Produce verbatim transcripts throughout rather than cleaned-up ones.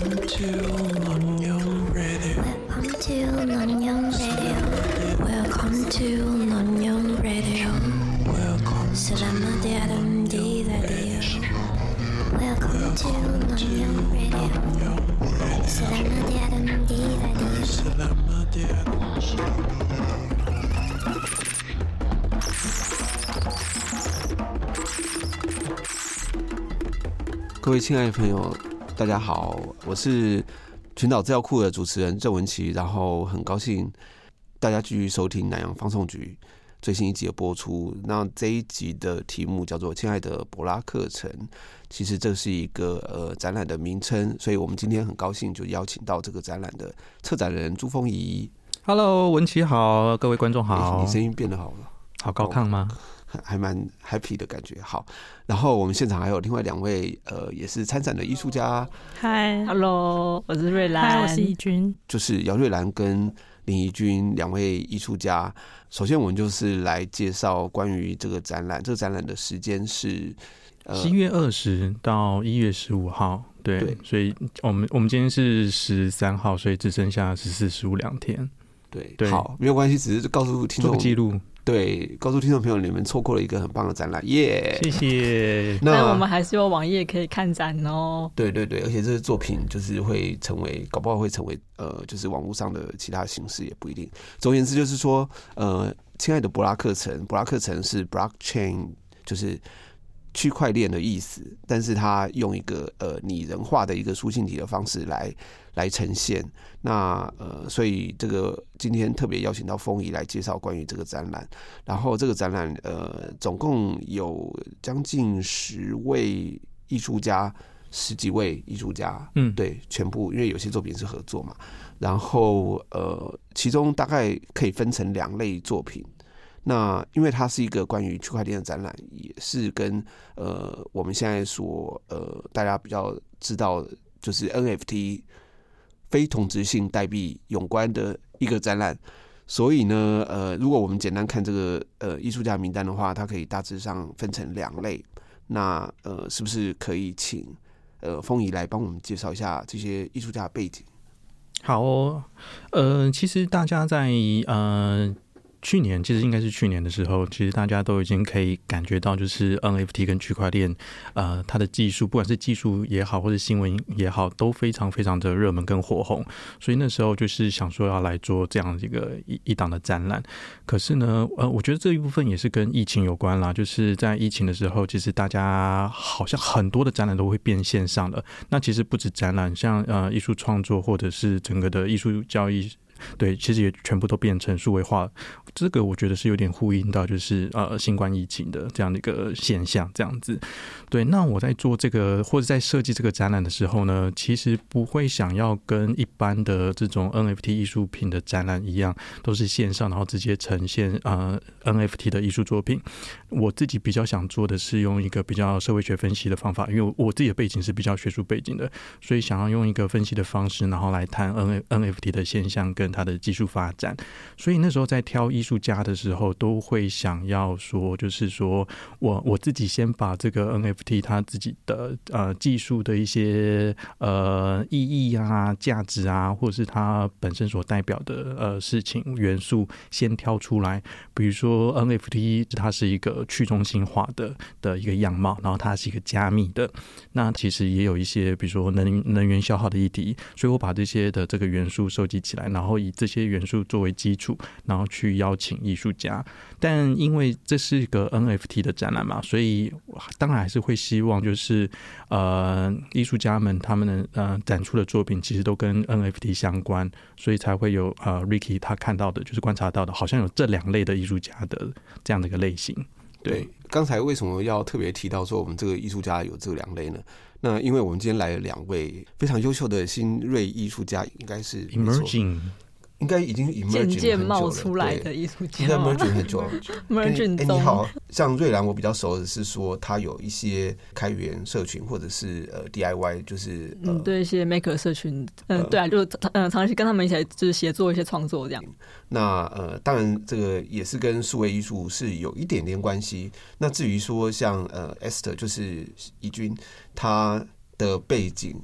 Welcome to Nonyoung Radio. Welcome to Nonyoung Radio. Welcome to Nonyoung Radio. Welcome Selamat datang di radio. Welcome to Nonyoung Radio. Selamat datang di radio. Selamat datang. 各位亲爱的朋友，大家好，我是群岛资料库的主持人郑文琪，然后很高兴大家继续收听南洋放送局最新一集的播出。那这一集的题目叫做《亲爱的柏拉课程》，其实这是一个呃展览的名称，所以我们今天很高兴就邀请到这个展览的策展人朱峰仪。 Hello， 文琪好，各位观众好。 你声音变得好了， 好高亢吗？ 还蛮 happy 的感觉。好，然后我们现场还有另外两位呃，也是参展的艺术家。 嗨 ，Hello， 我是瑞兰， 嗨，我是怡君， 就是姚瑞兰跟林怡君两位艺术家。首先，我们就是来介绍关于这个展览。这个展览的时间是七、呃、月二十到一月十五号。对，对，所以我们我们今天是十三号，所以只剩下十四、十五两天。 对， 对， 好，没有关系，只是告诉听众做个记录。 对，告诉听众朋友，你们错过了一个很棒的展览，耶、 yeah ！谢谢。 那但我们还是有网页可以看展哦。 对对对，而且这个作品就是会成为，搞不好会成为呃，就是网络上的其他形式也不一定。总而言之，就是说，呃，亲爱的柏拉课程，柏拉课程是 blockchain， 就是区块链的意思，但是它用一个呃拟人化的一个书信体的方式来来呈现。那呃，所以这个今天特别邀请到峰仪来介绍关于这个展览。然后这个展览呃，总共有将近十位艺术家，十几位艺术家，嗯，对，全部因为有些作品是合作嘛。然后呃，其中大概可以分成两类作品。那因为它是一个关于区块链的展览，也是跟呃我们现在所呃大家比较知道就是 N F T 非同质性代币有关的一个展览，所以呢呃如果我们简单看这个呃艺术家名单的话，它可以大致上分成两类。那呃是不是可以请呃峰仪来帮我们介绍一下这些艺术家的背景？ 好哦，呃其实大家在呃。去年其实应该是去年的时候，其实大家都已经可以感觉到，就是 N F T 跟区块链，呃，它的技术，不管是技术也好，或者新闻也好，都非常非常的热门跟火红。所以那时候就是想说要来做这样一个一一档的展览。可是呢，呃，我觉得这一部分也是跟疫情有关啦。就是在疫情的时候，其实大家好像很多的展览都会变线上了。那其实不止展览，像呃艺术创作或者是整个的艺术交易。对，其实也全部都变成数位化，这个我觉得是有点呼应到就是呃新冠疫情的这样的一个现象，这样子。对，那我在做这个或者在设计这个展览的时候呢，其实不会想要跟一般的这种 N F T 艺术品的展览一样，都是线上然后直接呈现呃 N F T 的艺术作品。我自己比较想做的是用一个比较社会学分析的方法，因为我自己的背景是比较学术背景的，所以想要用一个分析的方式，然后来谈 N F T 的现象跟它的技术发展。所以那时候在挑艺术家的时候，都会想要说，就是说我我自己先把这个 N F T 它自己的呃技术的一些呃意义啊、价值啊，或者是它本身所代表的呃事情元素先挑出来。比如说 N F T 它是一个去中心化的的一个样貌，然后它是一个加密的，那其实也有一些比如说能能源消耗的议题，所以我把这些的这个元素收集起来，然后以这些元素作为基础，然后去邀请艺术家。但因为这是一个 N F T 的展览嘛，所以当然还是会希望就是呃艺术家们他们的呃展出的作品其实都跟 N F T 相关，所以才会有呃 Ricky 他看到的就是观察到的，好像有这两类的艺术家的这样的一个类型。 对，刚才为什么要特别提到说我们这个艺术家有这两类呢？那因为我们今天来了两位非常优秀的新锐艺术家，应该是 emerging。 应该已经 emerging 渐渐冒出来的艺术家， 应该 emerging 很久了。 emerging 中，你好，像瑞兰，我比较熟的是说，他有一些开源社群或者是呃 D I Y， 就是、呃、 嗯，对一些 maker 社群，嗯、呃，对啊，就嗯长期跟他们一起就是协作一些创作这样。 那呃，当然这个也是跟数位艺术是有一点点关系。那至于说像呃 Esther 就是怡君，她的背景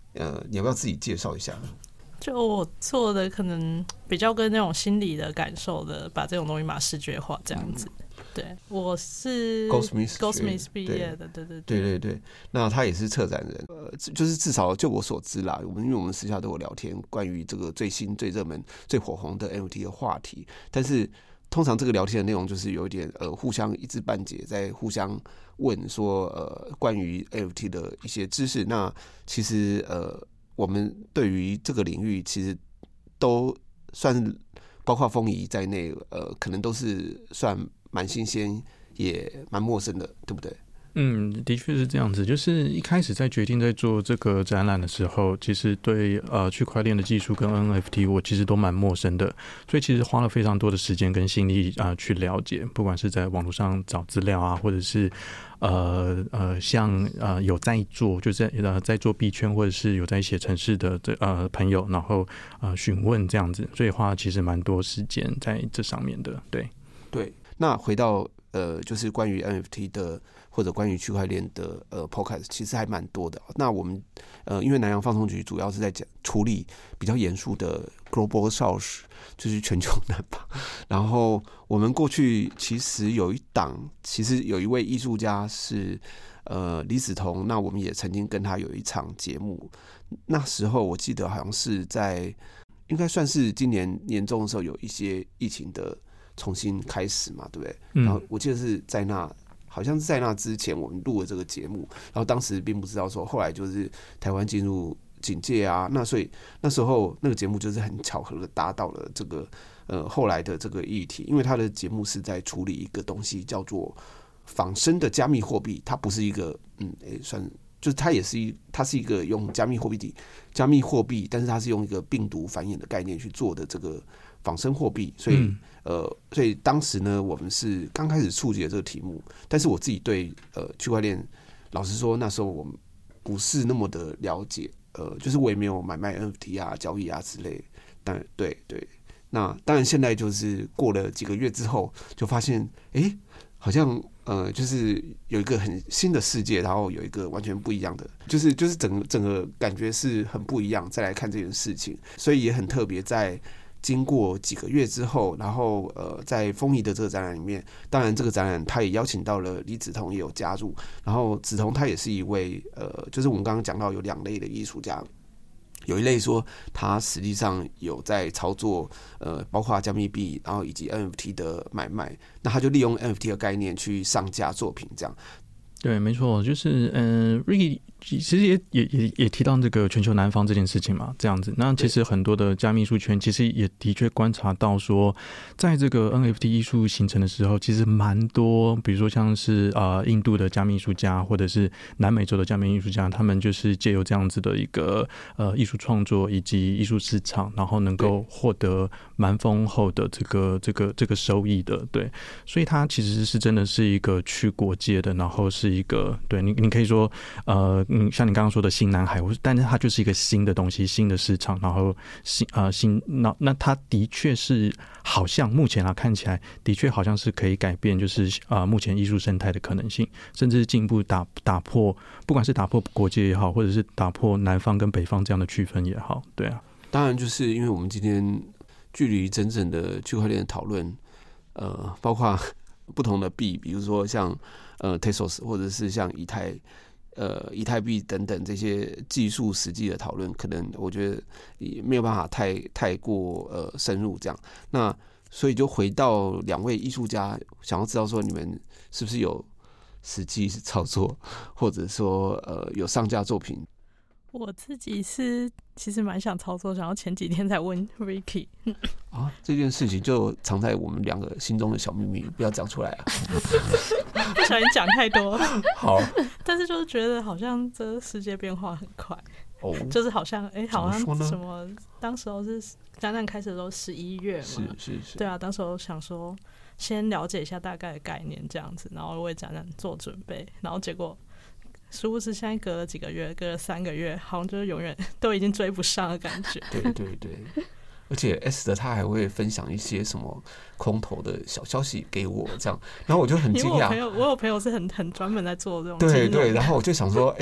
呃，你要不要自己介绍一下？ 就我做的可能比较跟那种心理的感受的，把这种东西把视觉化这样子。嗯、对，我是 Goldsmith Goldsmith 毕业的，对对对对对。那他也是策展人，呃，就是至少就我所知啦，我们因为我们私下都有聊天，关于这个最新、最热门、最火红的 N F T 的话题，但是通常这个聊天的内容就是有一点呃互相一知半解，在互相问说呃关于 N F T 的一些知识。那其实呃。我们对于这个领域其实都算，包括风仪在内，呃，可能都是算蛮新鲜，也蛮陌生的，对不对？ 嗯，的确是这样子。就是一开始在决定在做这个展览的时候，其实对呃区块链的技术跟 N F T 我其实都蛮陌生的，所以其实花了非常多的时间跟心力啊、呃、去了解，不管是在网络上找资料啊，或者是呃呃像呃有在做就在呃在做币圈或者是有在写程式的这呃朋友，然后呃询问这样子，所以花了其实蛮多时间在这上面的。对对，那回到呃就是关于 N F T 的。或者关于区块链的呃 podcast 其实还蛮多的。那我们呃因为南洋放送局主要是在讲处理比较严肃的 global south， 就是全球南方。然后我们过去其实有一档，其实有一位艺术家是呃李子彤，那我们也曾经跟他有一场节目。那时候我记得好像是在应该算是今年年中的时候有一些疫情的重新开始嘛，对不对？嗯、然后我记得是在那。好像是在那之前我们录了这个节目，然后当时并不知道说后来就是台湾进入警戒啊，那所以那时候那个节目就是很巧合的达到了这个呃后来的这个议题，因为他的节目是在处理一个东西叫做仿生的加密货币，它不是一个嗯诶算就是它也是一它是一个用加密货币加密货币，但是它是用一个病毒繁衍的概念去做的这个仿生货币，所以。嗯呃，所以当时呢，我们是刚开始触及了这个题目，但是我自己对呃区块链，老实说那时候我们不是那么的了解，呃，就是我也没有买卖 N F T 啊、交易啊之类。但对对，那当然现在就是过了几个月之后，就发现，哎、欸，好像呃，就是有一个很新的世界，然后有一个完全不一样的，就是就是整个整个感觉是很不一样。再来看这件事情，所以也很特别在。经过几个月之后，然后呃，在风仪的这个展览里面，当然这个展览他也邀请到了李子彤也有加入，然后子彤他也是一位呃，就是我们刚刚讲到有两类的艺术家，有一类说他实际上有在操作呃，包括加密币，然后以及 N F T 的买卖，那他就利用 N F T 的概念去上架作品这样。 对，没错，就是嗯、呃、，Ricky 其实也也也也提到这个全球南方这件事情嘛，这样子。那其实很多的加密艺术圈其实也的确观察到说，在这个 N F T 艺术形成的时候，其实蛮多，比如说像是呃印度的加密艺术家，或者是南美洲的加密艺术家，他们就是借由这样子的一个呃艺术创作以及艺术市场，然后能够获得蛮丰厚的这个这个这个收益的。对，所以它其实是真的是一个去国界的，然后是一个对你你可以说呃。嗯，像你刚刚说的新南海，但是它就是一个新的东西，新的市场，然后新呃新那那它的确是好像目前啊看起来的确好像是可以改变，就是啊、呃、目前艺术生态的可能性，甚至进一步打打破，不管是打破国界也好，或者是打破南方跟北方这样的区分也好，对啊。 当然，就是因为我们今天距离真正的区块链的讨论，呃，包括不同的币，比如说像呃 Tezos 或者是像以太。呃，以太币等等这些技术实际的讨论，可能我觉得也没有办法太太过呃深入这样。那所以就回到两位艺术家，想要知道说你们是不是有实际操作，或者说呃有上架作品？ 我自己是其实蛮想操作，然后前几天才问 Ricky 啊，这件事情就藏在我们两个心中的小秘密，不要讲出来啊！ 不小心讲太多。 好， 但是就是觉得好像这世界变化很快， 哦， 就是好像哎、欸，好像什么，当时候是展览开始的时候十一月嘛， 是是是， 对啊，当时候想说先了解一下大概的概念这样子，然后为展览做准备，然后结果。殊不知现在隔了几个月，隔了三个月，好像就是永远都已经追不上的感觉。 对对对，而且 S 的他还会分享一些什么空投的小消息给我，这样，然后我就很惊讶。 因为我朋友，我有朋友是很很专门在做这种。 对对，然后我就想说，哎、欸，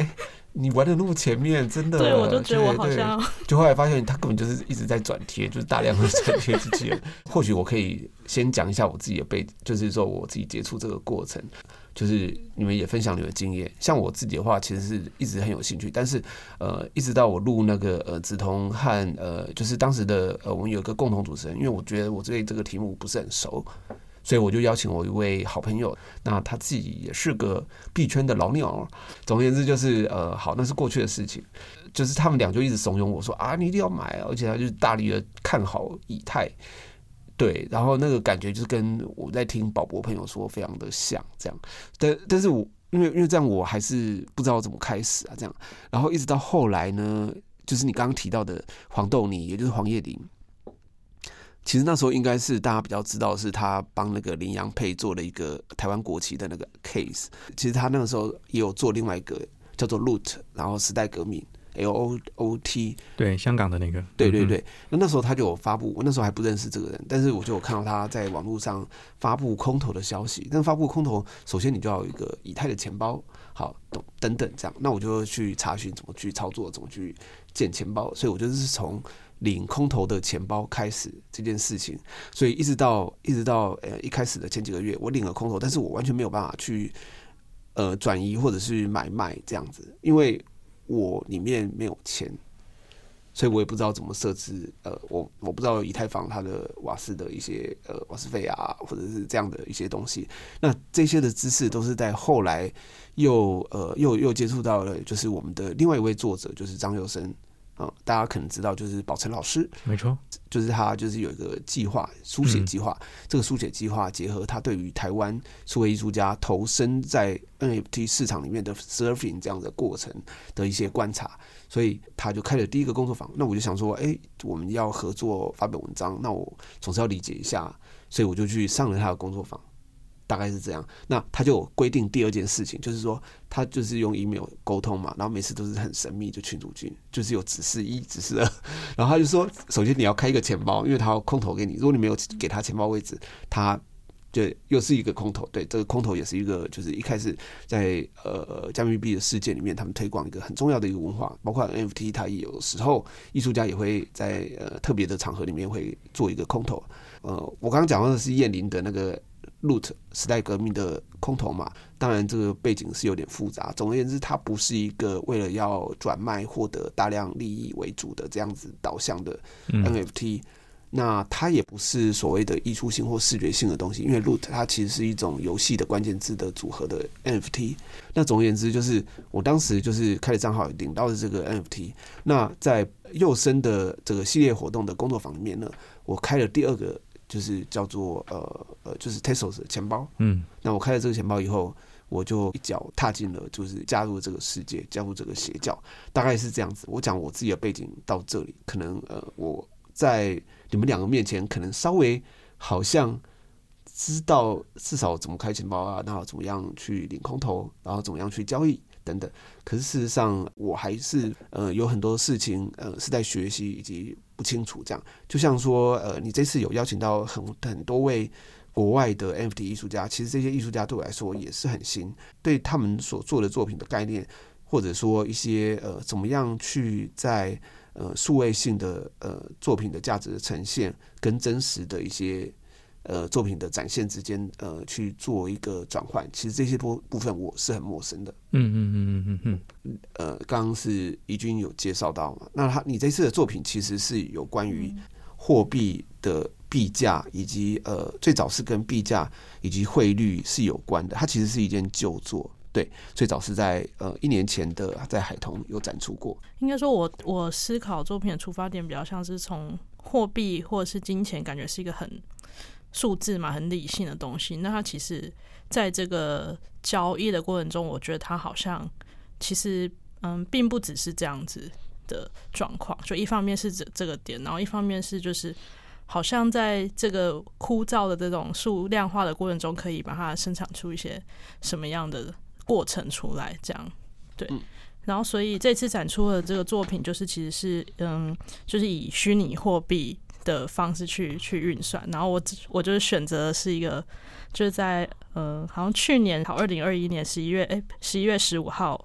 你玩的那么前面，真的。 对，我就觉得我好像， 就后来发现他根本就是一直在转贴，就是大量的转贴机器人。或许我可以先讲一下我自己的背，就是说我自己接触这个过程，就是你们也分享你们的经验。像我自己的话，其实是一直很有兴趣，但是呃，一直到我录那个呃梓潼和呃，就是当时的呃，我们有一个共同主持人，因为我觉得我对这个题目不是很熟。所以我就邀请我一位好朋友，那他自己也是个币圈的老鸟。总而言之，就是呃，好，那是过去的事情。就是他们俩就一直怂恿我说啊，你一定要买，而且他就大力的看好以太。对，然后那个感觉就是跟我在听宝博朋友说非常的像，这样。但但是我因为因为这样，我还是不知道怎么开始啊，这样。然后一直到后来呢，就是你刚刚提到的黄豆泥，也就是黄叶林。其实那时候应该是大家比较知道，是他帮那个林洋配做了一个台湾国旗的那个 case。其实他那个时候也有做另外一个叫做 Loot， 然后时代革命 L O O T， 对，香港的那个， 对对对。那那时候他就有发布，我那时候还不认识这个人，但是我就有看到他在网络上发布空投的消息。但发布空投，首先你就要有一个以太的钱包，好等等这样。那我就去查询怎么去操作，怎么去建钱包。所以我就是从领空投的钱包开始这件事情，所以一直到一直到呃一开始的前几个月，我领了空投，但是我完全没有办法去呃转移或者是买卖这样子，因为我里面没有钱，所以我也不知道怎么设置。呃，我我不知道以太坊它的瓦斯的一些呃瓦斯费啊，或者是这样的一些东西。那这些的知识都是在后来又呃又又接触到了，就是我们的另外一位作者，就是张佑生。嗯，大家可能知道，就是宝成老师， 没错， 就是他就是有一个计划，书写计划。嗯、这个书写计划结合他对于台湾数位艺术家投身在 N F T 市场里面的 surfing 这样的过程的一些观察，所以他就开了第一个工作坊。那我就想说，哎、欸，我们要合作发表文章，那我总是要理解一下，所以我就去上了他的工作坊。大概是这样，那他就有规定第二件事情，就是说他就是用 email 沟通嘛，然后每次都是很神秘，就群组群，就是有指示一、指示二，然后他就说，首先你要开一个钱包，因为他要空投给你，如果你没有给他钱包位置，他就又是一个空投。对，这个空投也是一个，就是一开始在呃加密币的世界里面，他们推广一个很重要的一个文化，包括 N F T， 它也有时候艺术家也会在呃特别的场合里面会做一个空投。呃，我刚刚讲到的是燕林的那个Loot 时代革命的空投嘛，当然这个背景是有点复杂。总而言之，它不是一个为了要转卖获得大量利益为主的这样子导向的 N F T。嗯、那它也不是所谓的艺术性或视觉性的东西，因为 Loot 它其实是一种游戏的关键字的组合的 N F T。那总而言之，就是我当时就是开了账号领到的这个 N F T。那在佑生的这个系列活动的工作坊里面呢，我开了第二个。就是叫做呃呃，就是 Tesos 的钱包。嗯，那我开了这个钱包以后，我就一脚踏进了，就是加入这个世界，加入这个邪教，大概是这样子。我讲我自己的背景到这里，可能呃我在你们两个面前，可能稍微好像知道至少怎么开钱包啊，然后怎么样去领空投，然后怎么样去交易等等。可是事实上，我还是呃有很多事情呃是在学习以及不清楚这样。就像说呃，你这次有邀请到很很多位国外的 N F T 艺术家，其实这些艺术家对我来说也是很新，对他们所做的作品的概念，或者说一些呃怎么样去在呃数位性的呃作品的价值的呈现跟真实的一些。呃，作品的展现之间，呃，去做一个转换，其实这些部部分我是很陌生的。嗯嗯嗯嗯嗯嗯。呃，刚刚是怡君有介绍到嘛，那他你这次的作品其实是有关于货币的币价，以及呃，最早是跟币价以及汇率是有关的。它其实是一件旧作，对，最早是在呃一年前的在海通有展出过。 应该说我我思考作品的出发点比较像是从货币或者是金钱，感觉是一个很。数字嘛，很理性的东西。那它其实在这个交易的过程中，我觉得它好像其实嗯，并不只是这样子的状况。就一方面是这这个点，然后一方面是就是好像在这个枯燥的这种数量化的过程中，可以把它生产出一些什么样的过程出来，这样对。嗯然后，所以这次展出的这个作品，就是其实是嗯，就是以虚拟货币的方式去去运算。然后我我就是选择的是一个，就是在呃，好像去年好二零二一年十一月哎十一月十五号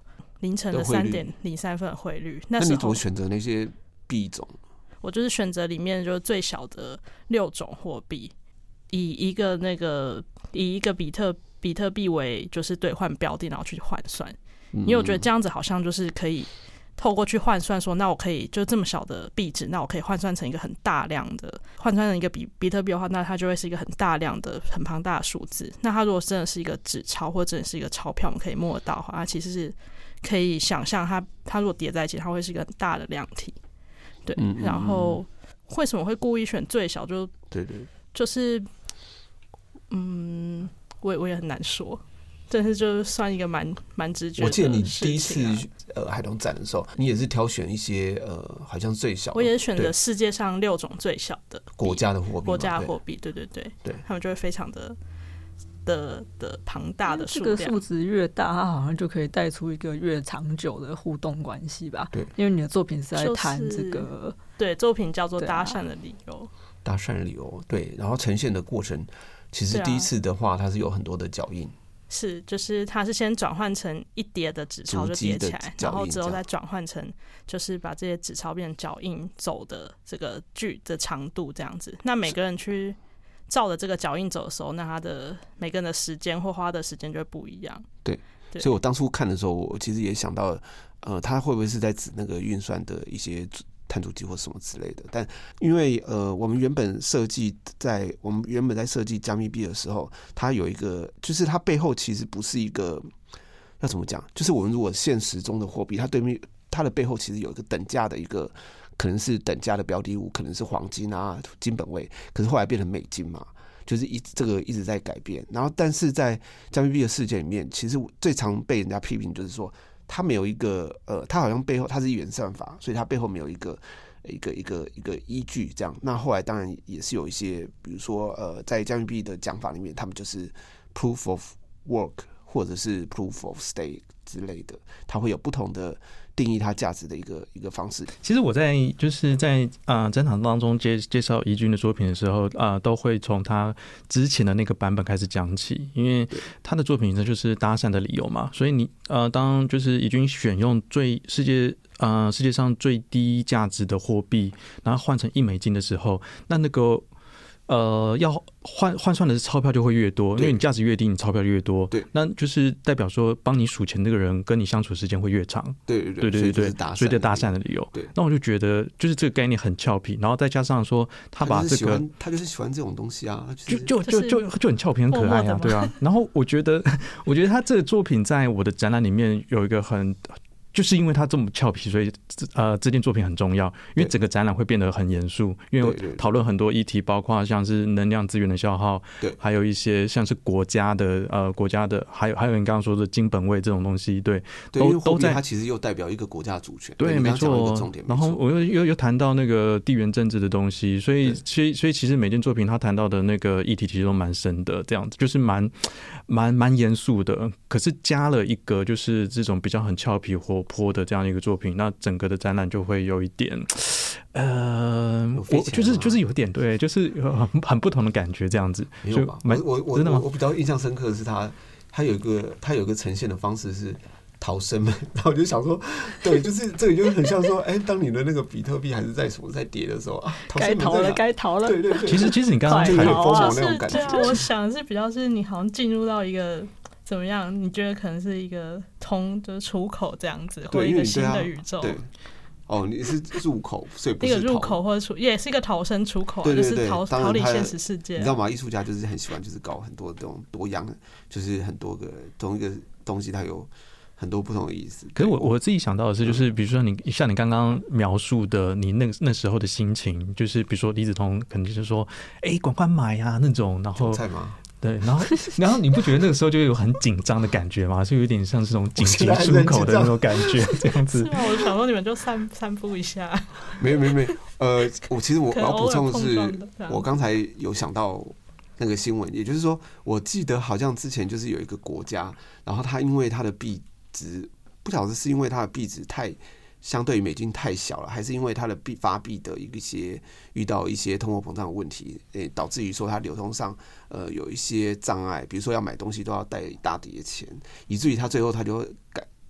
凌晨的三点零三分的汇率。那那你怎么选择那些币种？ 我就是选择里面就是最小的六种货币，以一个那个以一个比特比特币为就是兑换标的，然后去换算。因为我觉得这样子好像就是可以透过去换算说，那我可以就这么小的币值，那我可以换算成一个很大量的，换算成一个比比特币的话，那它就会是一个很大量的、很庞大的数字。那它如果真的是一个纸钞，或者真的是一个钞票，我们可以摸得到的话，它其实是可以想象它它如果叠在一起，它会是一个很大的量体。对， 嗯嗯嗯， 然后为什么会故意选最小？就对对， 就是嗯，我也我也很难说。但是就算一个蛮蛮直觉的事情啊。 我记得你第一次呃海东展的时候，你也是挑选一些呃好像最小的， 我也是选择世界上六种最小的国家的货币， 国家的货币，对对对， 对， 他们就会非常的的的庞大的数量。 这个数值越大，它好像就可以带出一个越长久的互动关系吧？ 对， 因为你的作品是在谈这个、就是， 对，作品叫做搭讪的理由， 搭讪的理由，对，然后呈现的过程，其实第一次的话，它是有很多的脚印。 是，就是它是先转换成一叠的纸钞就叠起来，然后之后再转换成就是把这些纸钞变成脚印走的这个距的长度这样子。那每个人去照着这个脚印走的时候，那他的每个人的时间或花的时间就会不一样。 对，对，所以我当初看的时候，我其实也想到，呃，他会不会是在指那个运算的一些碳足迹或什么之类的？但因为呃，我们原本设计在我们原本在设计加密币的时候，它有一个，就是它背后其实不是一个要怎么讲，就是我们如果现实中的货币，它对面它的背后其实有一个等价的一个，可能是等价的标的物，可能是黄金啊、金本位，可是后来变成美金嘛。就是一这个一直在改变，然后但是在加密币的世界里面，其实最常被人家批评就是说，它没有一个呃，它好像背后它是一元算法，所以它背后没有一个一个一个一个依据这样。那后来当然也是有一些，比如说呃，在加密币的讲法里面，他们就是 proof of work 或者是 proof of stake 之类的，它会有不同的定义它价值的一个一个方式。 其实我在就是在啊、呃、展场当中介介绍怡君的作品的时候啊、呃，都会从他之前的那个版本开始讲起，因为他的作品呢就是搭讪的理由嘛，所以你呃当就是怡君选用最世界呃世界上最低价值的货币，然后换成一美金的时候，那那个。呃，要换换算的钞票就会越多，因为你价值越低，你钞票越多。 对， 那就是代表说，帮你数钱这个人跟你相处时间会越长。 对对对对对对， 所以这搭讪的理由。 对， 那我就觉得，就是这个概念很俏皮，然后再加上说，他把这个， 他就是喜欢这种东西啊， 就就就就就很俏皮，很可爱啊，对啊。然后我觉得，我觉得他这个作品在我的展览里面有一个很。就是因为他这么俏皮，所以呃，这件作品很重要。因为整个展览会变得很严肃，因为讨论很多议题，包括像是能量资源的消耗， 对， 还有一些像是国家的呃国家的，还有还有你刚刚说的金本位这种东西，对， 对都都在。它其实又代表一个国家主权， 对，没错。然后我又又又谈到那个地缘政治的东西，所以所以所以其实每件作品他谈到的那个议题其实都蛮深的，这样子就是蛮蛮蛮严肃的。可是加了一个就是这种比较很俏皮活泼的这样一个作品，那整个的展览就会有一点，呃，我就是就是有点对，就是很很不同的感觉这样子。 没有吧？我我我真的吗？我比较印象深刻的是他，他有一个他有一个呈现的方式是逃生门，然后我就想说，对，就是这个就很像说，哎、欸，当你的那个比特币还是在什么在跌的时候啊， 该逃了，该逃了。 对对对， 其实其实你刚刚还有疯狂那种感觉。 对啊，我想是比较是你好像进入到一个。怎么样？你觉得可能是一个通就是出口这样子，或者一个新的宇宙？ 对，哦，你是入口，所以不是一个入口或者出，也是一个逃生出口、啊， 对对对， 就是逃逃离现实世界、啊。 你知道吗？艺术家就是很喜欢，就是搞很多这种多样，就是很多个同一个东西，它有很多不同的意思。 可是我我自己想到的是，就是比如说你像你刚刚描述的，你那那时候的心情，就是比如说李子彤可能就是说，哎、欸，赶快买啊那种，然后韭菜吗？ 对，然后，然后你不觉得那个时候就有很紧张的感觉吗？就有点像这种紧急出口的那种感觉，这样子。 是吗？我想说你们就散散步一下。 没有没有没有，呃，我其实我要补充的是，我刚才有想到那个新闻，也就是说，我记得好像之前就是有一个国家，然后它因为它的币值，不晓得是因为它的币值太。相对于美金太小了，还是因为它的币发币的一些遇到一些通货膨胀的问题，诶，导致于说它流通上呃有一些障碍，比如说要买东西都要带一大叠钱，以至于它最后它就改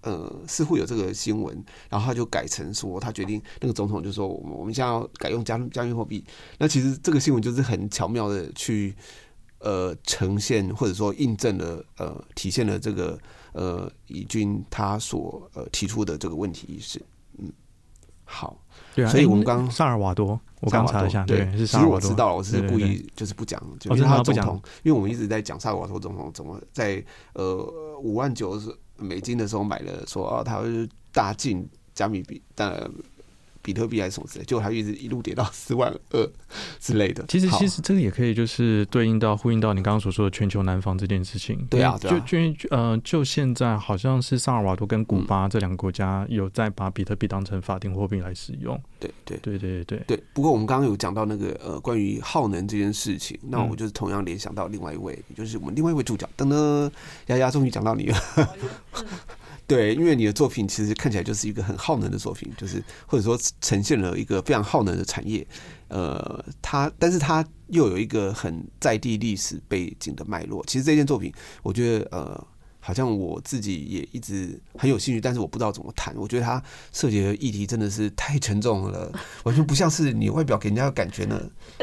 呃，似乎有这个新闻，然后他就改成说，他决定那个总统就说，我们我们现在要改用加加密货币。那其实这个新闻就是很巧妙的去呃呈现或者说印证了呃体现了这个呃以军他所呃提出的这个问题意识。嗯，好， 对啊， 所以我们刚萨尔瓦多，我刚查了一下，对，是萨其实尔瓦多。 我知道了，我是故意就是不讲，就因为他总统，因为我们一直在讲萨尔瓦多总统怎么在呃五万九美金的时候买了，说啊他会大进加密币，但比特币还是什么之类，结果他一直一路跌到四万二之类的。 其实其实这个也可以就是对应到呼应到你刚刚所说的全球南方这件事情。 对啊，对啊， 就就呃就现在好像是萨尔瓦多跟古巴这两个国家有在把比特币当成法定货币来使用。 对对对对对对。不过我们刚刚有讲到那个呃关于耗能这件事情，那我就是同样联想到另外一位，也就是我们另外一位主角，噔噔，丫丫终于讲到你了。对，因为你的作品其实看起来就是一个很耗能的作品，就是或者说呈现了一个非常耗能的产业，呃，它但是它又有一个很在地历史背景的脉络。其实这件作品，我觉得呃，好像我自己也一直很有兴趣，但是我不知道怎么谈。我觉得它涉及的议题真的是太沉重了，完全不像是你外表给人家的感觉呢。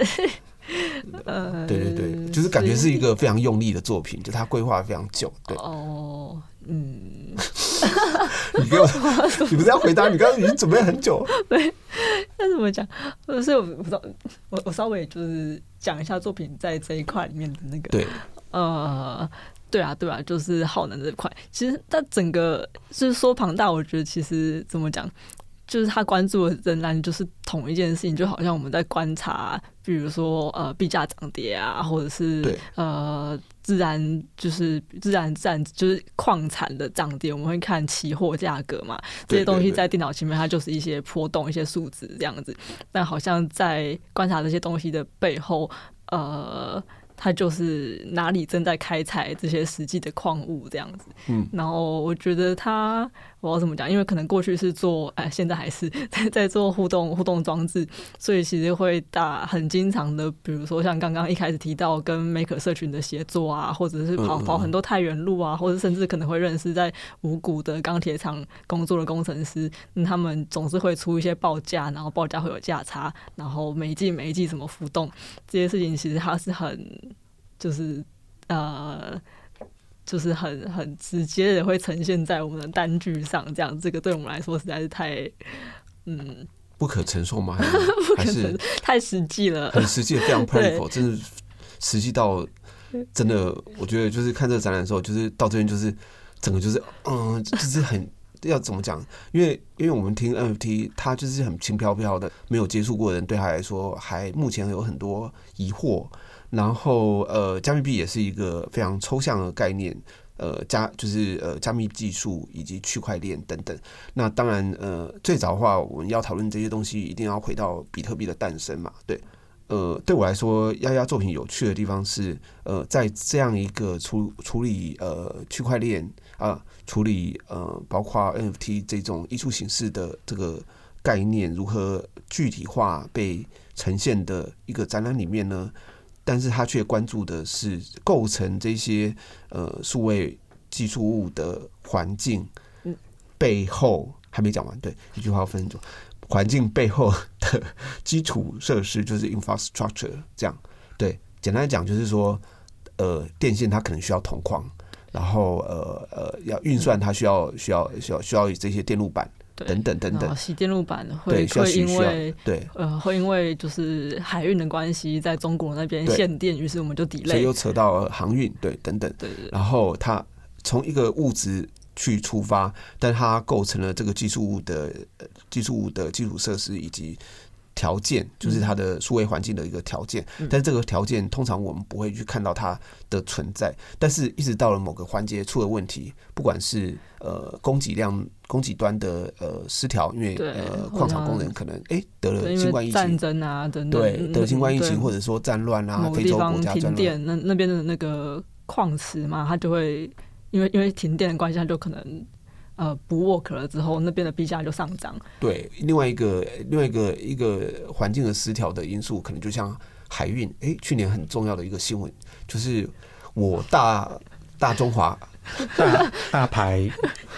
呃， 对对对，就是感觉是一个非常用力的作品，就它规划非常久。对哦，嗯， 你给我，你不是要回答？你刚刚已经准备很久。 对，那怎么讲？所以我不知道，我我稍微就是讲一下作品在这一块里面的那个， 对， 呃。对啊，对啊，就是耗能这一块。其实它整个就是说庞大，我觉得其实怎么讲，就是他关注的仍然就是同一件事情，就好像我们在观察，比如说呃币价涨跌啊，或者是呃自然就是自然自然就是矿产的涨跌，我们会看期货价格嘛，这些东西在电脑前面它就是一些波动、一些数值这样子。但好像在观察这些东西的背后，呃。它就是哪里正在开采这些实际的矿物这样子，嗯，然后我觉得它我要怎么讲？因为可能过去是做，哎，现在还是在在做互动互动装置，所以其实会打很经常的，比如说像刚刚一开始提到跟 Maker 社群的协作啊，或者是跑跑很多太原路啊，或者甚至可能会认识在五股的钢铁厂工作的工程师，嗯，他们总是会出一些报价，然后报价会有价差，然后每一季每一季怎么浮动，这些事情其实它是很。就是呃，就是很很直接的会呈现在我们的单据上，这样这个对我们来说实在是太嗯不可承受吗？还是还是太实际了， 很实际，非常 practical， 真的实际到真的，我觉得就是看这个展览的时候，就是到这边就是整个就是嗯，就是很要怎么讲？因为因为我们听 N F T， 它就是很轻飘飘的，没有接触过的人对他来说，还目前有很多疑惑。然后呃，加密币也是一个非常抽象的概念，呃，加就是呃加密技术以及区块链等等。那当然呃，最早的话，我们要讨论这些东西，一定要回到比特币的诞生嘛，对。呃，对我来说，丫丫作品有趣的地方是，呃，在这样一个处处理呃区块链啊、呃，处理呃包括 N F T 这种艺术形式的这个概念如何具体化被呈现的一个展览里面呢？但是他却关注的是构成这些呃数位技术物的环境背后，还没讲完，对，一句话要分组，环境背后的基础设施就是 infrastructure， 这样，对，简单来讲就是说，呃，电线它可能需要铜矿，然后呃呃要运算它需要需要需要需要这些电路板。等等等等， 洗电路板会会因为对呃会因为就是海运的关系，在中国那边限电，于是我们就 delay， 所以又扯到航运，对等等， 对对。 然后它从一个物质去出发，但它构成了这个技术物的技术物的基础设施以及条件，就是它的数位环境的一个条件。嗯、但是这个条件通常我们不会去看到它的存在，但是一直到了某个环节出了问题，不管是呃供给量。供给端的呃失调，因为呃矿场工人可能哎、欸、得了新冠疫情、 战争啊等等， 对，得了新冠疫情或者说战乱啊，非洲国家停电，那那边的那个矿池嘛，它就会因为因为停电的关系，它就可能呃不 work 了之后，那边的币价就上涨。 对，另外一个另外一个一个环境的失调的因素，可能就像海运，哎、欸，去年很重要的一个新闻就是我大大中华。 大大排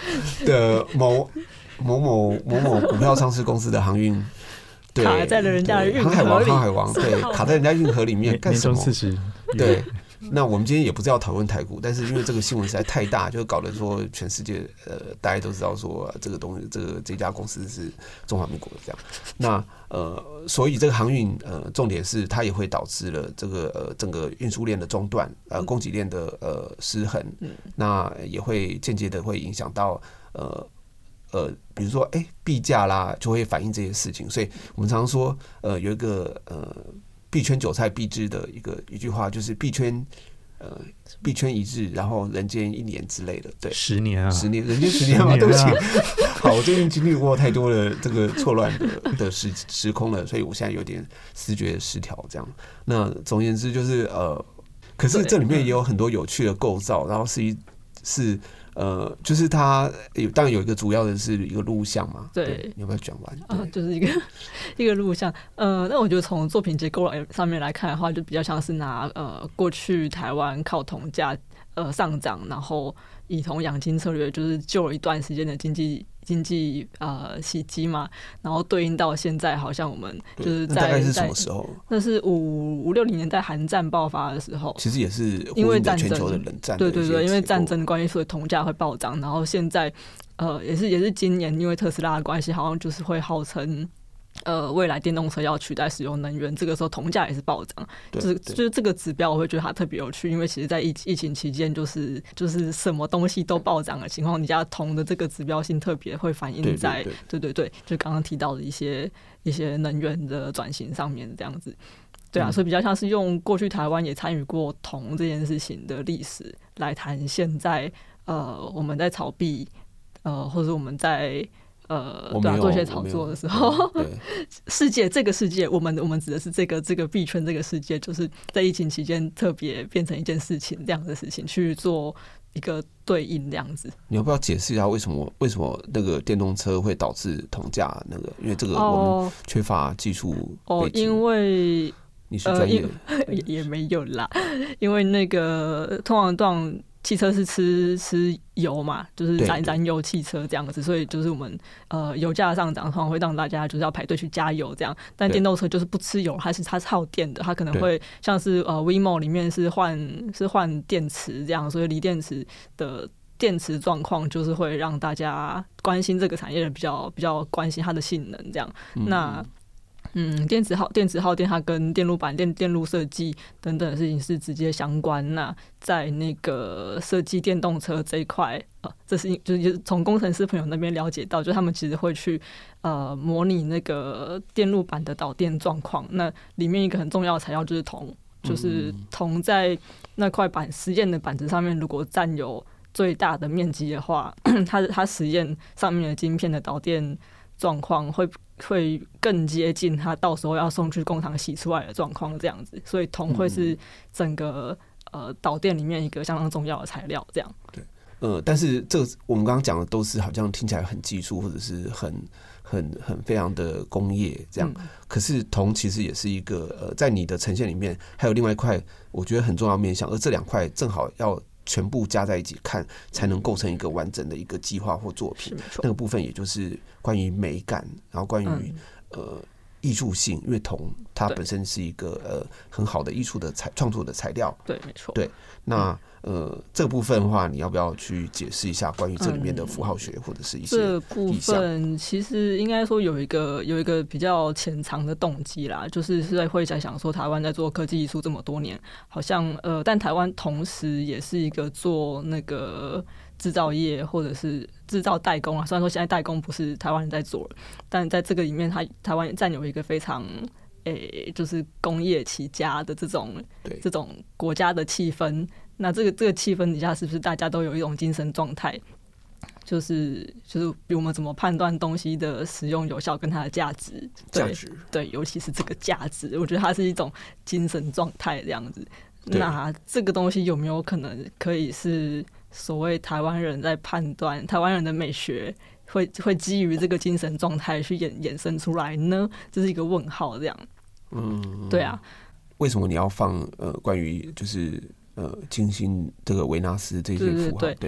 的某某某某某股票上市公司的航运。对， 卡在了人家的运河里， 航海王，航海王，对，卡在人家运河里面干什么？ 年终四十， 对。那我们今天也不是要讨论台股，但是因为这个新闻实在太大，就搞得说全世界呃大家都知道说这个东西，这个这家公司是中华民国的这样。那呃，所以这个航运呃重点是它也会导致了这个呃整个运输链的中断，呃供给链的呃失衡，那也会间接的会影响到呃。呃，比如说，哎、欸，币价啦，就会反映这些事情。所以我们常常说，呃，有一个呃，币圈韭菜必知的一个一句话，就是币圈，呃，币圈一日，然后人间一年之类的。对， 十年啊， 十年，人间十年嘛，对不起。好，我最近经历过太多的这个错乱的的时时空了，所以我现在有点思觉失调。这样，那总而言之就是呃，可是这里面也有很多有趣的构造，然后是一是。呃，就是它有，当然有一个主要的是一个录像嘛。 对， 对你要不要讲完？ 啊，就是一个一个录像。呃，那我觉得从作品结构上面来看的话，就比较像是拿呃过去台湾靠铜价呃上涨，然后以铜养金策略，就是救了一段时间的经济经济呃袭击嘛，然后对应到现在，好像我们就是在大概是什么时候？ 那是五五六零年代韩战爆发的时候， 其实也是因为战争， 全球的冷战的， 对对对，因为战争关系，所以铜价会暴涨。然后现在呃也是也是今年，因为特斯拉的关系，好像就是会号称。呃，未来电动车要取代石油能源，这个时候铜价也是暴涨，就是就是这个指标，我会觉得它特别有趣，因为其实，在疫疫情期间，就是就是什么东西都暴涨的情况，你家铜的这个指标性特别会反映在，对对 对, 对, 对，就刚刚提到的一些一些能源的转型上面这样子，对啊，所以比较像是用过去台湾也参与过铜这件事情的历史来谈现在呃我们在炒币，呃或者我们在。呃，对啊，做一些炒作的时候，世界这个世界，我们我们指的是这个这个币圈这个世界，就是在疫情期间特别变成一件事情，这样的事情去做一个对应这样子。 你要不要解释一下为什么为什么那个电动车会导致铜价那个？因为这个我们缺乏技术背景。 哦，因为你是专业的、 呃、也, 也没有啦，因为那个通常段。汽车是吃吃油嘛，就是燃燃油汽车这样子，所以就是我们呃油价上涨，通常会让大家就是要排队去加油这样。但电动车就是不吃油，它是它是耗电的，它可能会像是呃 Waymo 里面是换是换电池这样，所以锂电池的电池状况就是会让大家关心这个产业的比较比较关心它的性能这样。嗯、那嗯，电池耗电池耗电，它跟电路板、电电路设计等等的事情是直接相关。那在那个设计电动车这一块，呃，这是就是从工程师朋友那边了解到，就他们其实会去呃模拟那个电路板的导电状况。那里面一个很重要的材料就是铜，就是铜在那块板实验的板子上面，如果占有最大的面积的话，它它实验上面的晶片的导电状况会。会更接近它到时候要送去工厂洗出来的状况这样子，所以铜会是整个呃导电里面一个相当重要的材料这样。 对，呃，但是这个我们刚刚讲的都是好像听起来很技术或者是很很很非常的工业这样，嗯、可是铜其实也是一个呃，在你的呈现里面还有另外一块我觉得很重要的面向，而这两块正好要。全部加在一起看，才能构成一个完整的一个计划或作品。那个部分也就是关于美感，然后关于、嗯、呃艺术性，因为铜它本身是一个呃很好的艺术的材创作的材料。 对，没错。 对，那、嗯、呃这个部分的话，你要不要去解释一下关于这里面的符号学或者是一些这部分？其实应该说有一个有一个比较潜藏的动机啦，就是是在会在想说，台湾在做科技艺术这么多年，好像呃，但台湾同时也是一个做那个。制造业或者是制造代工啊，虽然说现在代工不是台湾人在做了，但在这个里面，它台湾占有一个非常诶、欸，就是工业起家的这种这种国家的气氛。那这个这个气氛底下，是不是大家都有一种精神状态？就是就是我们怎么判断东西的使用有效跟它的价值？ 价值对, 对，尤其是这个价值，我觉得它是一种精神状态这样子。那这个东西有没有可能可以是？所谓台湾人在判断台湾人的美学会会基于这个精神状态去衍衍生出来呢？这是一个问号，这样。嗯，对啊。 为什么你要放呃关于就是呃金星这个维纳斯这些符号？对，对，因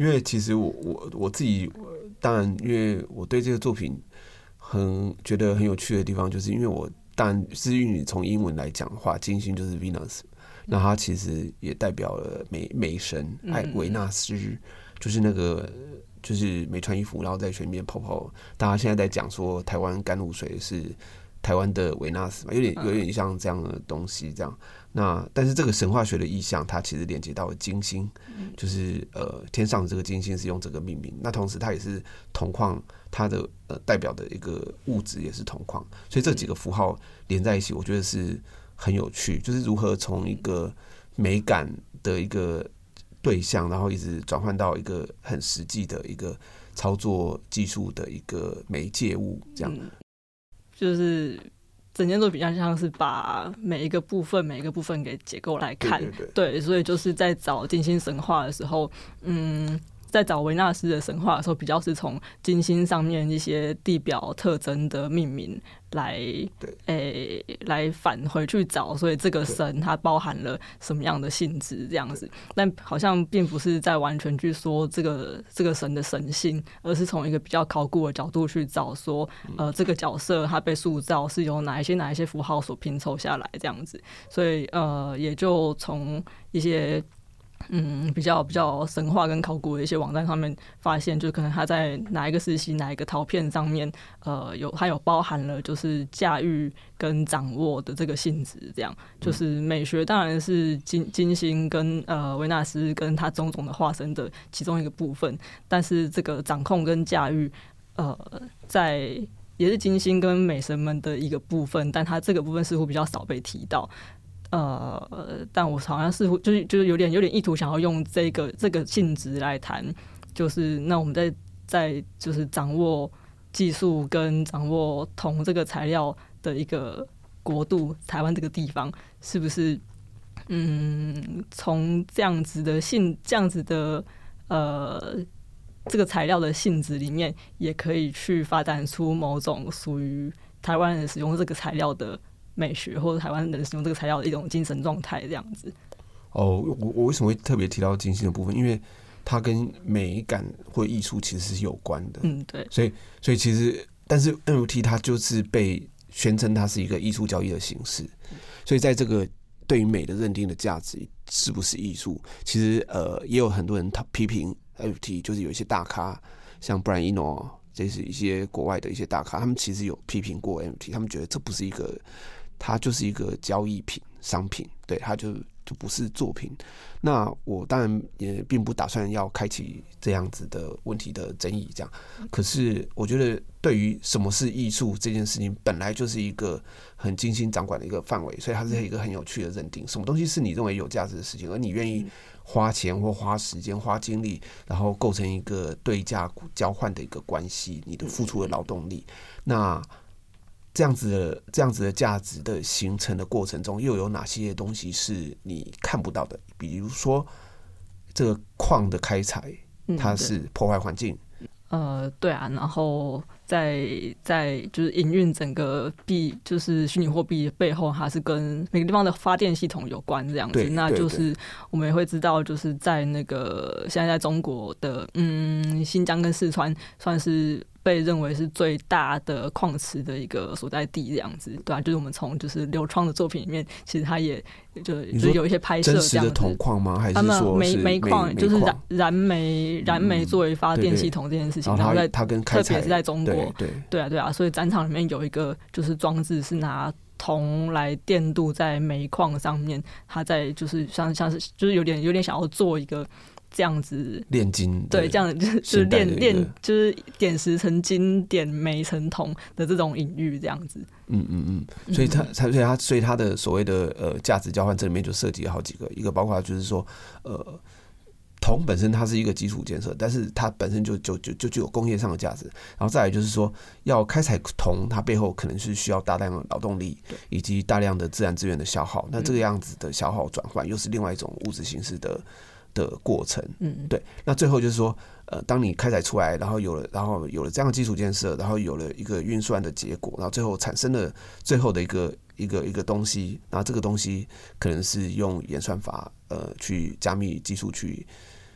因为其实我我我自己，当然因为我对这个作品很觉得很有趣的地方，就是因为我当然是因为从英文来讲的话，金星就是 Venus， 那它其实也代表了美美神爱维纳斯，就是那个就是没穿衣服然后在水面泡泡，大家现在在讲说台湾甘露水是台湾的维纳斯嘛，有点有点像这样的东西这样。那但是这个神话学的意象，它其实连接到了金星，就是呃天上的这个金星是用这个命名。那同时它也是铜矿，它的呃代表的一个物质也是铜矿，所以这几个符号连在一起，我觉得是很有趣，就是如何从一个美感的一个对象，然后一直转换到一个很实际的一个操作技术的一个媒介物，这样。 就是整件作品像像是把每一个部分每一个部分给结构来看， 对, 对, 对, 对，所以就是在找金星神话的时候，嗯，在找维纳斯的神话的时候，比较是从金星上面一些地表特征的命名来，诶、欸，来返回去找，所以这个神它包含了什么样的性质这样子，但好像并不是在完全去说这个这个神的神性，而是从一个比较考古的角度去找说，呃，这个角色它被塑造是由哪一些哪一些符号所拼凑下来这样子，所以呃，也就从一些。嗯，比较比较神话跟考古的一些网站上面发现，就可能它在哪一个时期哪一个陶片上面，呃，有它有包含了就是驾驭跟掌握的这个性质，这样就是美学当然是金金星跟呃维纳斯跟它种种的化身的其中一个部分，但是这个掌控跟驾驭，呃，在也是金星跟美神们的一个部分，但它这个部分似乎比较少被提到。呃，但我好像似乎就是就是有点有点意图想要用这个这个性质来谈，就是那我们在在就是掌握技术跟掌握铜这个材料的一个国度，台湾这个地方是不是嗯从这样子的性这样子的呃这个材料的性质里面，也可以去发展出某种属于台湾人使用这个材料的。美学或者台湾人使用这个材料的一种精神状态，这样子。 哦，我我为什么会特别提到金星的部分？因为它跟美感或艺术其实是有关的。 嗯，对。 所以，所以其实，但是 N F T 它就是被宣称它是一个艺术交易的形式。所以，在这个对于美的认定的价值是不是艺术，其实呃，也有很多人他批评 N F T， 就是有一些大咖，像 Brian Eno， 这是一些国外的一些大咖，他们其实有批评过 N F T， 他们觉得这不是一个。它就是一个交易品、商品，对，它就就不是作品。那我当然也并不打算要开启这样子的问题的争议，这样。可是我觉得，对于什么是艺术这件事情，本来就是一个很精心掌管的一个范围，所以它是一个很有趣的认定。什么东西是你认为有价值的事情，而你愿意花钱或花时间、花精力，然后构成一个对价交换的一个关系，你的付出的劳动力，那。这样子的这样子的价值的形成的过程中，又有哪些东西是你看不到的？比如说，这个矿的开采，它是破坏环境。 嗯、呃，对啊，然后在在就是营运整个币，就是虚拟货币背后，它是跟每个地方的发电系统有关这样子。那就是我们也会知道，就是在那个现在在中国的嗯新疆跟四川，算是。被认为是最大的矿池的一个所在地，这样子，对啊，就是我们从就是刘创的作品里面，其实他也就就有一些拍摄这样子。真实的铜矿吗？还是说煤煤矿？就是燃燃煤燃煤作为发电系统这件事情， 嗯、 然后在它跟特别是在中国， 对 对, 对啊对啊，所以展场里面有一个就是装置是拿铜来电镀在煤矿上面，它在就是像像是就是有点有点想要做一个。这样子炼金， 对，这样就是就是炼炼就是点石成金，点煤成铜的这种隐喻，这样子。 嗯嗯嗯，所以它，所以它，所以它的所谓的呃价值交换，这里面就涉及了好几个，一个包括就是说，呃，铜本身它是一个基础建设，但是它本身就就就就具有工业上的价值。然后再来就是说，要开采铜，它背后可能是需要大量的劳动力，以及大量的自然资源的消耗。那这个样子的消耗转换，又是另外一种物质形式的。的过程，嗯，对，那最后就是说，呃，当你开采出来，然后有了，然后有了这样的基础建设，然后有了一个运算的结果，然后最后产生了最后的一个一个一个东西，然后这个东西可能是用演算法，呃，去加密技术去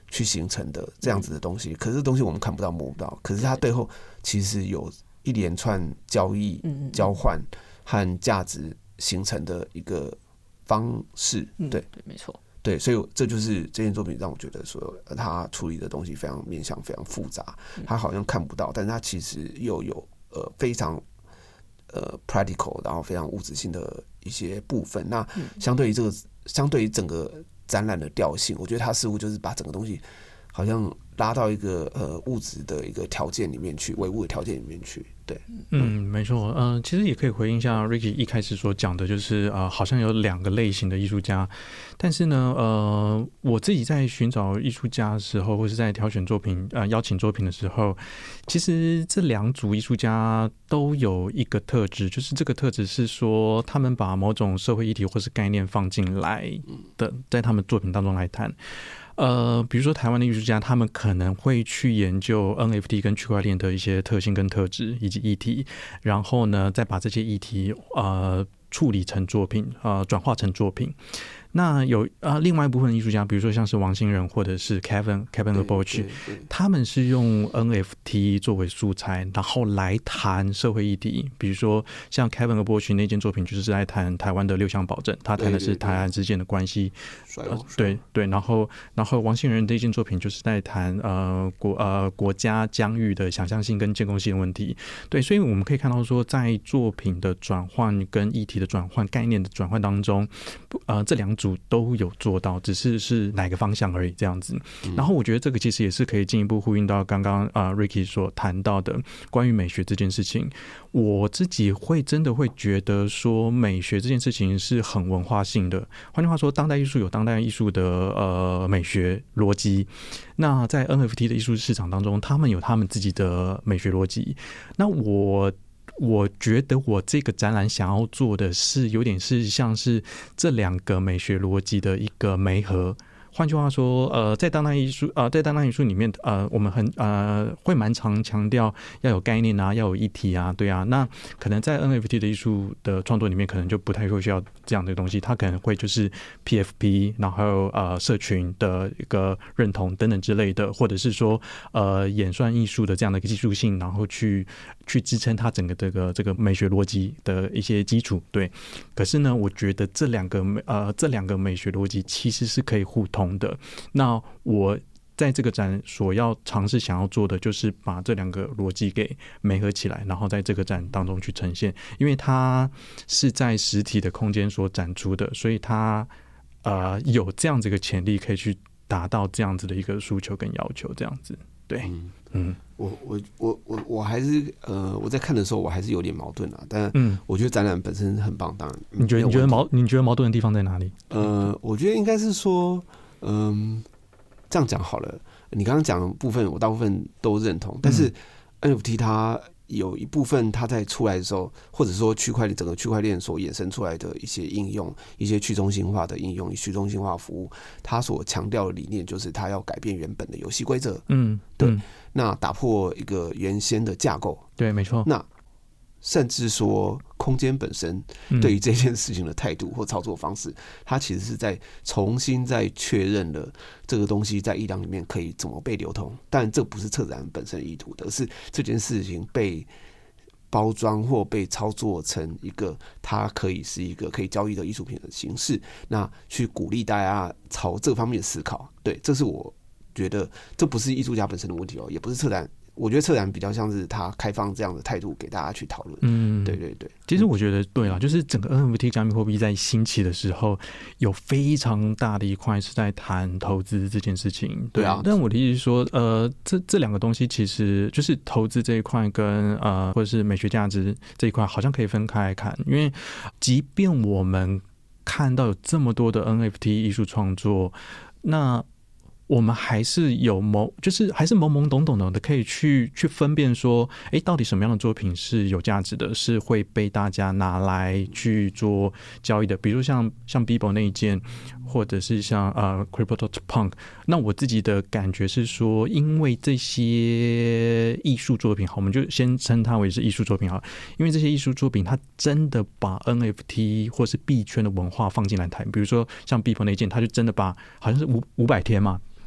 去形成的这样子的东西。可是东西我们看不到摸不到，可是它背后其实有一连串交易、交换和价值形成的一个方式。对， 对，没错。 对，所以这就是这件作品让我觉得说，他处理的东西非常面向非常复杂，他好像看不到，但是他其实又有呃非常呃 practical， 然后非常物质性的一些部分。那相对于这个，相对于整个展览的调性，我觉得他似乎就是把整个东西好像拉到一个呃物质的一个条件里面去，唯物的条件里面去。对， 嗯，没错，呃，其实也可以回应一下 Ricky 一开始所讲的，就是呃，好像有两个类型的艺术家，但是呢，呃，我自己在寻找艺术家的时候，或是在挑选作品、呃，邀请作品的时候，其实这两组艺术家都有一个特质，就是这个特质是说，他们把某种社会议题或是概念放进来的，在他们作品当中来谈。呃，比如说台湾的艺术家，他们可能会去研究 N F T 跟区块链的一些特性跟特质以及议题，然后呢，再把这些议题呃处理成作品，呃转化成作品。那有呃另外一部分艺术家，比如说像是王新仁或者是 Kevin Kevin LeBoch， 他们是用 N F T 作为素材，然后来谈社会议题。比如说像 Kevin LeBoch 那件作品，就是在谈台湾的六项保证，他谈的是台湾之间的关系。呃、对对，然后然后王新仁的一件作品就是在谈呃国呃国家疆域的想象性跟建构性的问题。对，所以我们可以看到说，在作品的转换跟议题的转换、概念的转换当中，呃这两组都有做到，只是是哪个方向而已这样子。然后我觉得这个其实也是可以进一步呼应到刚刚啊 Ricky 所谈到的关于美学这件事情。我自己会真的会觉得说，美学这件事情是很文化性的。换句话说，当代艺术有当代艺术的呃美学逻辑，那在 N F T 的艺术市场当中，他们有他们自己的美学逻辑。那我我觉得我这个展览想要做的是有点是像是这两个美学逻辑的一个媒合。换句话说，呃，在当代艺术，呃，在当代艺术里面，呃，我们很呃会蛮常强调要有概念啊，要有议题啊，对啊。那可能在 N F T 的艺术的创作里面，可能就不太会需要这样的东西，它可能会就是 P F P， 然后呃社群的一个认同等等之类的，或者是说呃演算艺术的这样的一个技术性，然后去去支撑它整个这个这个美学逻辑的一些基础。对，可是呢，我觉得这两个呃这两个美学逻辑其实是可以互通的。那我在这个展所要尝试想要做的，就是把这两个逻辑给媒合起来，然后在这个展当中去呈现。因为它是在实体的空间所展出的，所以它呃有这样子一个潜力，可以去达到这样子的一个诉求跟要求，这样子。对，嗯，嗯我我我我我还是呃，我在看的时候我还是有点矛盾啊，但我觉得展览本身很棒，当然， 你觉得你觉得矛你觉得矛盾的地方在哪里？ 呃，我觉得应该是说，嗯，这样讲好了。你刚刚讲的部分，我大部分都认同，但是 N F T 它有一部分它在出来的时候，或者说区块链整个区块链所衍生出来的一些应用，一些去中心化的应用，去中心化服务，它所强调的理念就是它要改变原本的游戏规则。嗯，对。嗯，那打破一个原先的架构。 对，没错。 那甚至说空间本身对于这件事情的态度或操作方式，它其实是在重新再确认了这个东西在艺廊里面可以怎么被流通。但这不是策展本身的意图的，而是这件事情被包装或被操作成一个它可以是一个可以交易的艺术品的形式，那去鼓励大家朝这方面思考。对，这是我觉得这不是艺术家本身的问题哦，也不是策展。我觉得策展比较像是他开放这样的态度给大家去讨论。嗯，对对对。 其实我觉得对啦，就是整个 N F T 加密货币在兴起的时候，有非常大的一块是在谈投资这件事情。对啊。但我的意思是说，呃，这这两个东西其实就是投资这一块跟呃或者是美学价值这一块，好像可以分开来看，因为即便我们看到有这么多的 N F T 艺术创作，那我们还是有懵，就是还是懵懵懂懂的，可以去去分辨说，哎，到底什么样的作品是有价值的，是会被大家拿来去做交易的。比如像像 Bebo 那一件，或者是像呃 CryptoPunk。那我自己的感觉是说，因为这些艺术作品，好，我们就先称它为是艺术作品好，因为这些艺术作品它真的把 N F T 或是币圈的文化放进来谈。比如说像 Bebo 那一件，它就真的把好像是五五百天嘛。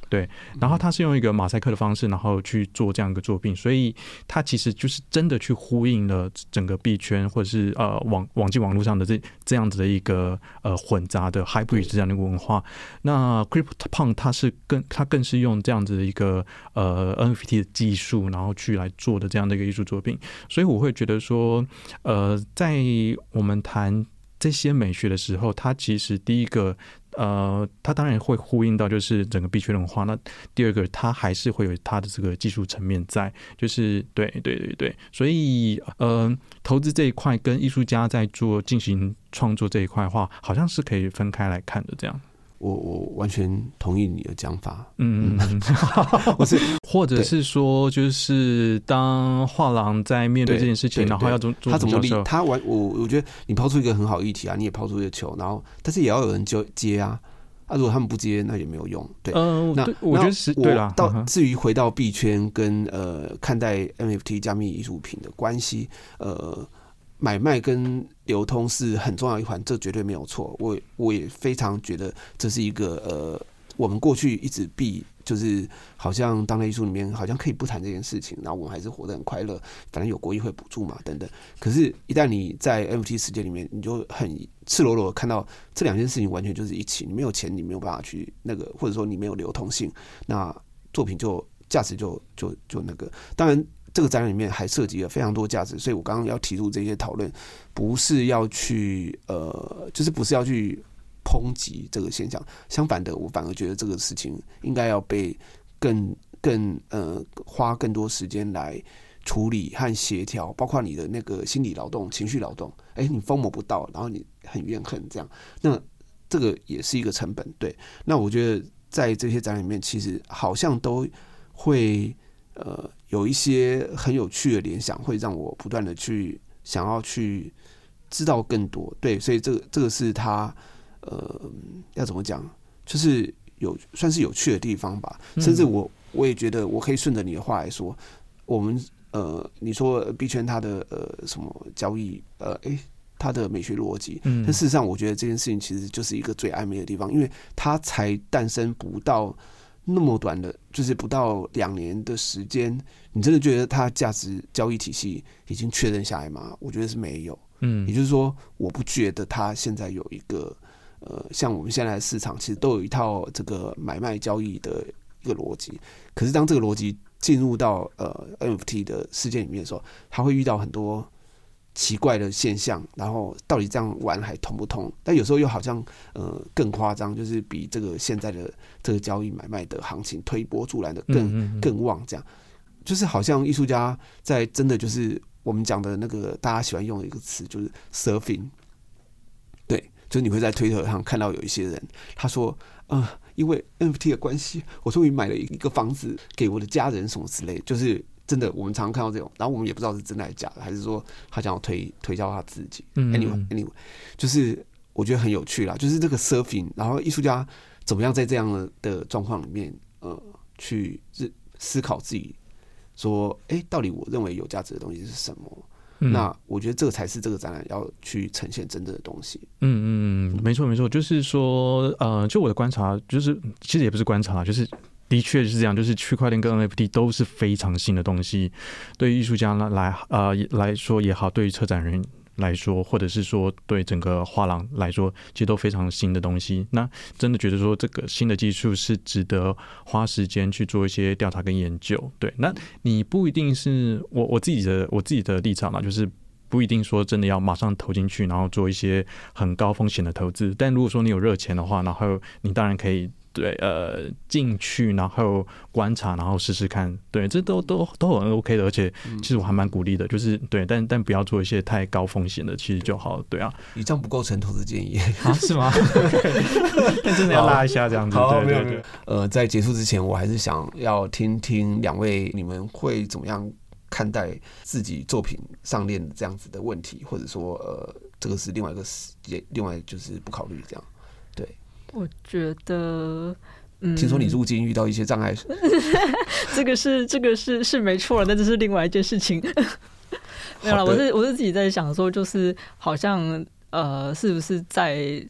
对，然后他是用一个马赛克的方式，然后去做这样一个作品，所以他其实就是真的去呼应了整个币圈或者是呃网网际网络上的这这样子的一个呃混杂的 hybrid 这样的一个文化。那 CryptoPunk 它是更它更是用这样子的一个呃 N F T 的技术，然后去来做的这样的一个艺术作品，所以我会觉得说，呃，在我们谈这些美学的时候，它其实第一个。呃，它当然会呼应到就是整个币圈文化。那第二个，它还是会有它的这个技术层面在，就是对对对对，所以呃，投资这一块跟艺术家在做进行创作这一块的话，好像是可以分开来看的。这样， 我我完全同意你的讲法。 嗯嗯，我是或者是说，就是当画廊在面对这件事情，然后要做做他怎么理他完我我觉得你抛出一个很好的议题啊，你也抛出一个球，然后但是也要有人就接啊。啊，如果他们不接，那也没有用。对， 呃， 那我觉得是对啦。 到至于回到币圈跟呃看待 N F T 加密艺术品的关系，呃，买卖跟流通是很重要一环，这绝对没有错。我我也非常觉得这是一个呃，我们过去一直避，就是好像当代艺术里面好像可以不谈这件事情，然后我们还是活得很快乐，反正有国议会补助嘛等等。可是，一旦你在 N F T 世界里面，你就很赤裸裸的看到这两件事情完全就是一起。你没有钱，你没有办法去那个，或者说你没有流通性，那作品就价值就就就那个。当然，这个展览里面还涉及了非常多价值，所以我刚刚要提出这些讨论，不是要去呃，就是不是要去抨击这个现象，相反的，我反而觉得这个事情应该要被更更呃花更多时间来处理和协调，包括你的那个心理劳动、情绪劳动。哎，你疯魔不到，然后你很怨恨，这样，那这个也是一个成本。对，那我觉得在这些展览里面，其实好像都会呃有一些很有趣的联想，会让我不断的去想要去知道更多。对，所以这个这个是他。呃，要怎么讲？就是有算是有趣的地方吧。甚至我我也觉得，我可以顺着你的话来说，我们呃，你说币圈它的呃什么交易，呃，哎，它的美学逻辑，但事实上，我觉得这件事情其实就是一个最暧昧的地方，因为它才诞生不到那么短的，就是不到两年的时间，你真的觉得它价值交易体系已经确认下来吗？我觉得是没有。嗯，也就是说，我不觉得它现在有一个。呃，像我们现在的市场其实都有一套这个买卖交易的一个逻辑，可是当这个逻辑进入到呃 N F T 的世界里面的时候，它会遇到很多奇怪的现象，然后到底这样玩还通不通？但有时候又好像呃更夸张，就是比这个现在的这个交易买卖的行情推波助澜的更更旺，这样就是好像艺术家在真的就是我们讲的那个大家喜欢用的一个词，就是 surfing。就是你会在推特上看到有一些人，他说，呃，因为 N F T 的关系，我终于买了一个房子给我的家人，什么之类，就是真的，我们常常看到这种，然后我们也不知道是真的还是假的，还是说他想要推推销他自己。Anyway，Anyway， anyway, 就是我觉得很有趣啦，就是这个 surfing， 然后艺术家怎么样在这样的的状况里面，呃，去思考自己，说，哎、欸，到底我认为有价值的东西是什么？嗯、那我觉得这个才是这个展览要去呈现真正的东西。 嗯嗯，没错没错，就是说，呃，就我的观察，就是其实也不是观察啦，就是的确是这样，就是区块链跟 N F T 都是非常新的东西，对于艺术家来呃来说也好，对于策展人来说，或者是说对整个画廊来说，其实都非常新的东西。那真的觉得说这个新的技术是值得花时间去做一些调查跟研究。对，那你不一定是我我自己的我自己的立场啦，就是不一定说真的要马上投进去，然后做一些很高风险的投资。但如果说你有热钱的话，然后你当然可以。对，呃，进去然后观察，然后试试看，对，这都都都很 OK 的，而且其实我还蛮鼓励的，就是对，但但不要做一些太高风险的，其实就好了，对啊。 以上不构成投资建议啊？是吗？但真的要拉一下这样子，对对对。 呃，在结束之前，我还是想要听听两位你们会怎么样看待自己作品上链这样子的问题，或者说呃，这个是另外一个另外就是不考虑这样，对。 我觉得，嗯， 听说你入境遇到一些障碍， 这个是这个是是没错，但这是另外一件事情。没有啦，我是我是自己在想说，就是好像呃，是不是在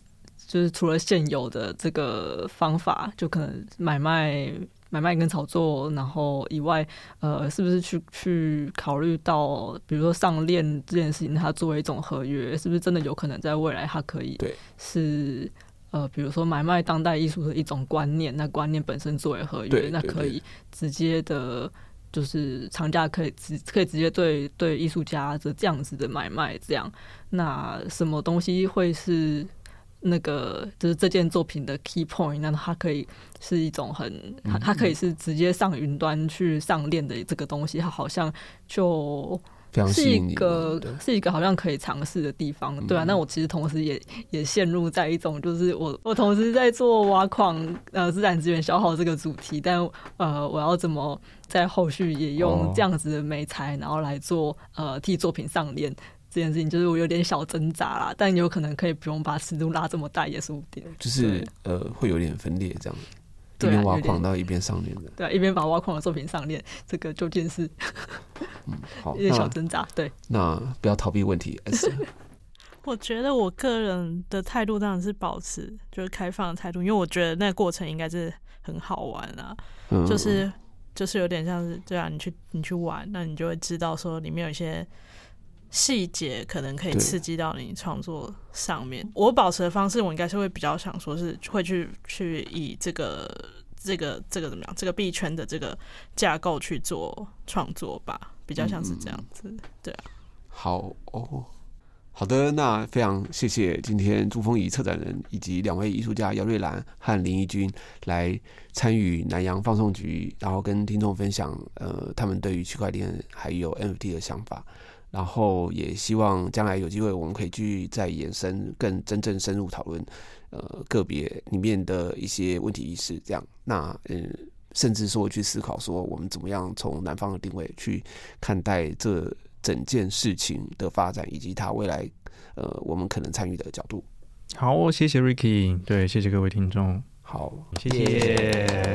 就是除了现有的这个方法，就可能买卖。买卖跟炒作，然后以外，呃，是不是去去考虑到，比如说上链这件事情，它作为一种合约，是不是真的有可能在未来它可以是呃，比如说买卖当代艺术的一种观念，那观念本身作为合约，那可以直接的，就是厂家可以直可以直接对对艺术家的这样子的买卖，这样，那什么东西会是？那个就是这件作品的 key point， 那它可以是一种很，它它可以是直接上云端去上链的这个东西，它好像就是一个是一个好像可以尝试的地方，对啊。那我其实同时也也陷入在一种，就是我我同时在做挖矿呃自然资源消耗这个主题，但呃我要怎么在后续也用这样子的媒材，然后来做呃替作品上链。这件事情就是我有点小挣扎啦，但有可能可以不用把尺度拉这么大也说不定， 就是呃会有点分裂这样，一边挖矿到一边上链的， 对、啊，一边把挖矿的作品上链，这个究竟是嗯好有点小挣扎，对。 那不要逃避问题。 我觉得我个人的态度当然是保持就是开放的态度，因为我觉得那个过程应该是很好玩啊，嗯、就是就是有点像是对啊，你去你去玩，那你就会知道说里面有一些。细节可能可以刺激到你创作上面。我保持的方式，我应该是会比较想说是会去去以这个这个这个怎么样，这个币圈的这个架构去做创作吧，比较像是这样子。嗯、对啊。 好哦，好的，那非常谢谢今天朱峰仪策展人以及两位艺术家姚瑞兰和林义君来参与南洋放送局，然后跟听众分享呃他们对于区块链还有 N F T 的想法。然后也希望将来有机会，我们可以继续再延伸，更真正深入讨论，呃，个别里面的一些问题意识，这样。那嗯，甚至说去思考说，我们怎么样从南方的定位去看待这整件事情的发展，以及它未来呃我们可能参与的角度。 好，谢谢 Ricky， 对，谢谢各位听众。 好， 谢谢。